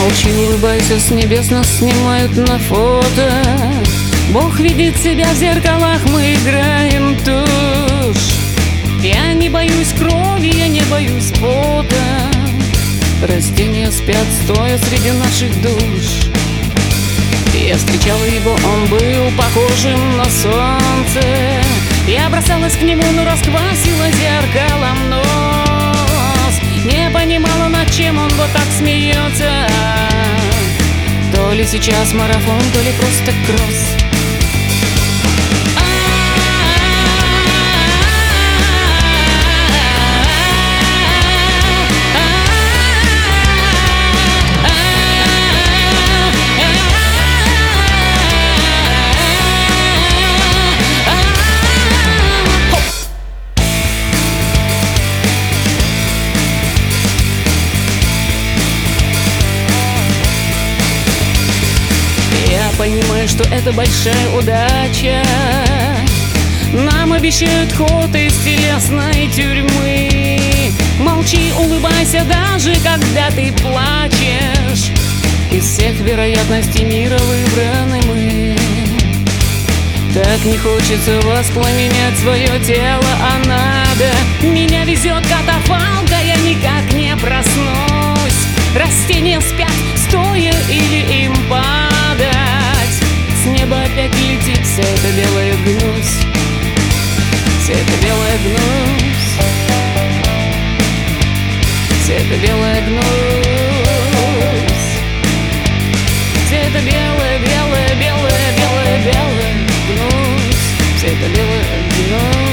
Молчи, улыбайся, с небес нас снимают на фото. Бог видит себя в зеркалах, мы играем тушь. Я не боюсь крови, я не боюсь пота. Растения спят, стоя среди наших душ. Я встречала его, он был похожим на солнце. Я бросалась к нему, но расквасила зеркалом нос. Не понимала, над чем он вот так смеется. То ли сейчас марафон, то ли просто кросс. Понимаю, что это большая удача. Нам обещают ход из телесной тюрьмы. Молчи, улыбайся, даже когда ты плачешь. Из всех вероятностей мира выбраны мы. Так не хочется воспламенять свое тело, а надо. Меня везет катафалк, а я никак не проснусь. Растения спят, стоя или им падать. С неба опять летит вся эта белая гнусь. Вся эта белая гнусь. Вся эта белая гнусь. Вся эта белая, белая, белая, белая, белая гнусь. Вся эта белая гнусь.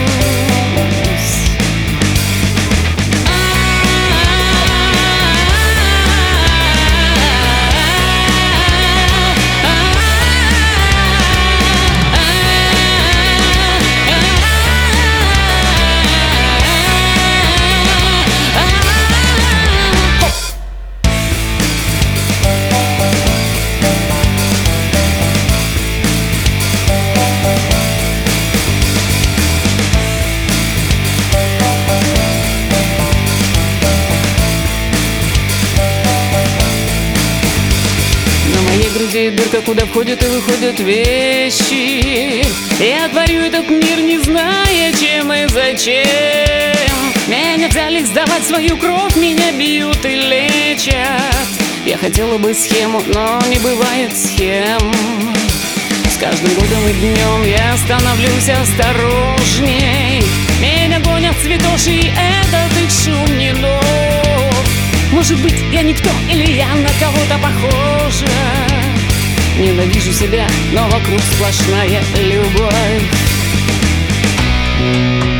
Груди дырка, куда входят и выходят вещи. Я творю этот мир, не зная, чем и зачем. Меня взяли сдавать свою кровь, меня бьют и лечат. Я хотела бы схему, но не бывает схем. С каждым годом и днем я становлюсь осторожней. Меня гонят цветоши, и этот их шум не нов. Может быть, я никто, или я на кого-то похожа. Ненавижу себя, но вокруг сплошная любовь.